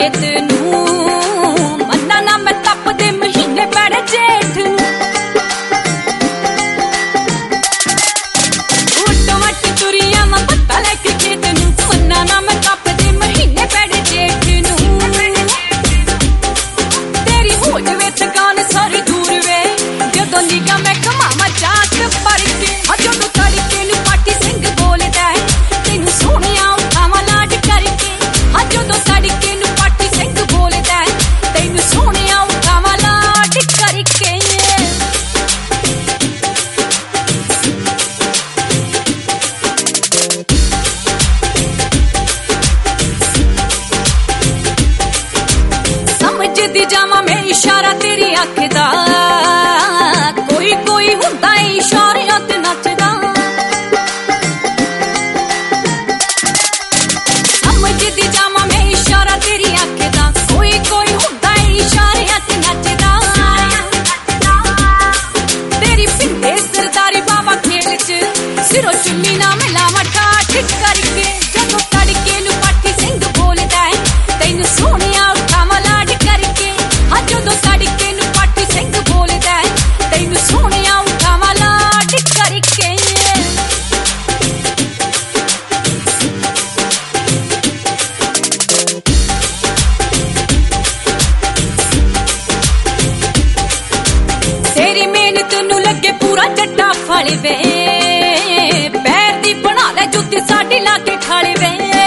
चेत नूं मन्ना ना मैं तपदे महीने पैड़े जेठ नूं उट्टो वट तुरिया मैं पत्ता लेके खेत नूं मन्ना ना मैं तपदे महीने पैड़े जेठ नूं तेरी हो जवे थकान सारी दूर वे जदों निगाह मैं कमावा चाक पर के जदों तड़के नूं पाटी सिंह बोलदा तैनूं सोहणिया उठावां लाड करके जदों तड़के नूं पाटी सिंह बोलदा तैनूं सोहणिया उठावां लाड करके समझदी जावां मैं इशारा तेरी अख दा कोई कोई हुंदा इशारियां ते नचदा समझदी जावां मैं इशारा तेरी अख दा कोई कोई हुंदा इशारियां ते नचदा तेरी पिंडे सरदारी बाबा खेल च सिरों चुन्नी ना मिलावां ठाठ करके जदों तड़के नूं पाठी सिंह बोलदा तैनूं सोहणिया उठावां लाड करके जदों तड़के नूं पाठी सिंह बोलदा तैनूं सोहणिया उठावां लाड करके तेरी मेहनत नूं लगे पूरा जट्टा फल वे पैर दी बना ले जुत्ती साडी ला के खाले वे